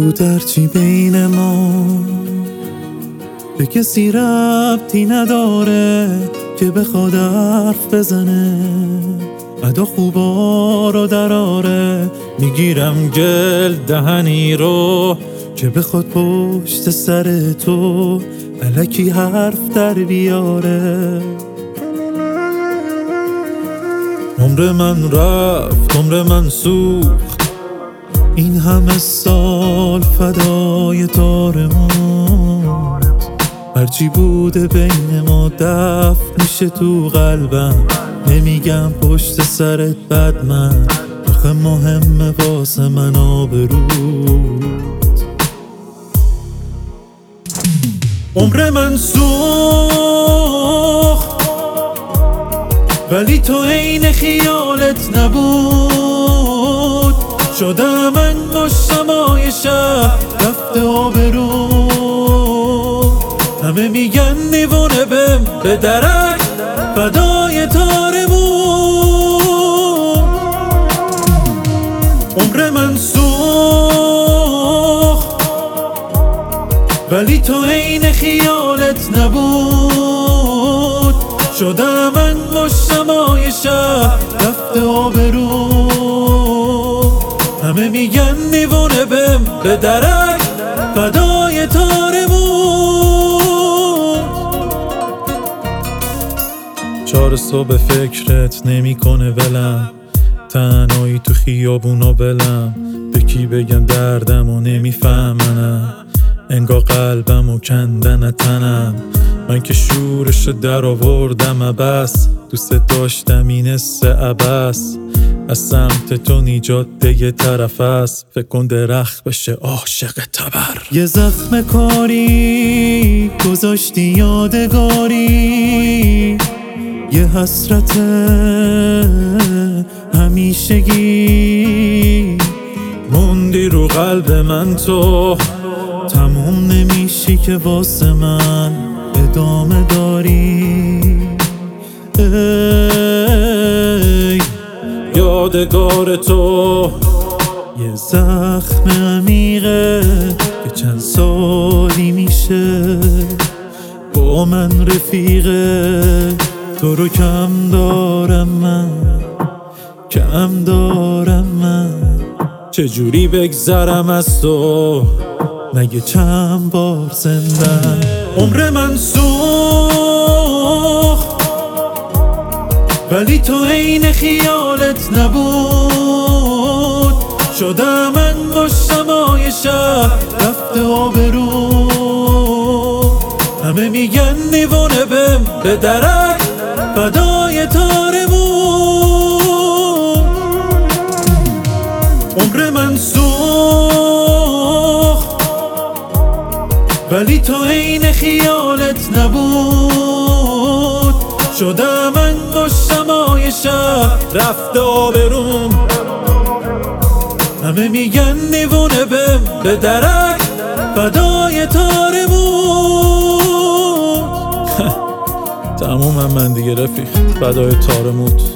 بود هرچی بین ما به کسی ربطی نداره که بخواد حرف بزنه، ادا خوبا رو دراره. میگیرم گل دهنی رو که بخواد پشت سر تو الکی حرف در بیاره. عمر من رفت، عمر من سوخت، این همه سال فدای تارمون. هرچی بوده بین ما دفن میشه تو قلبم، نمیگم پشت سرت بد من، آخه مهمه واسه من آبروت. عمر من سوخت ولی تو عین خیالت نبود، شدم انگشت شمای شهر رفته آبرو. همه میگن دیوونه بهم به درک فدای تارمون. عمر من سوخت ولی تو عین خیالت نبود، شدم انگشت شمای شهر رفته آبرو. همه میگن دیوونه بهم به درک فدای تارمون. 4 صبح فکرت نمیکنه ولم، تنهایی تو خیابونا بلم، به کی بگم دردم و نمیفهمنم، انگار قلبم و کندن تنم. من که شورشو در آوردم عبس، دوست داشتم این حس عبس، از سمت تو نیجاده یه طرف است، فکر کن درخت بشه عاشق تبر. یه زخم کاری گذاشتی یادگاری، یه حسرت همیشگی موندی رو قلب من، تو تموم نمیشی که واسه من ادامه داری. ای یادگار تو یه زخم عمیقه که چند سالی میشه با من رفیقه. تو رو کم دارم من، کم دارم من، چجوری بگذرم از تو مگه چند بار زندم. عمر من سوخت ولی تو عین خیالت نبود، شدم انگشت شمای شهر رفته آبرو. همه میگن دیوونه بهم به درک فدای تارمون. عمر من سوخت ولی تو عین خیالت نبود، شدم انگشت شمای شهر رفته آبروم. همه میگن دیوونه بهم به درک فدای تارمون. تمومم من دیگه رفیق، فدای تارموت.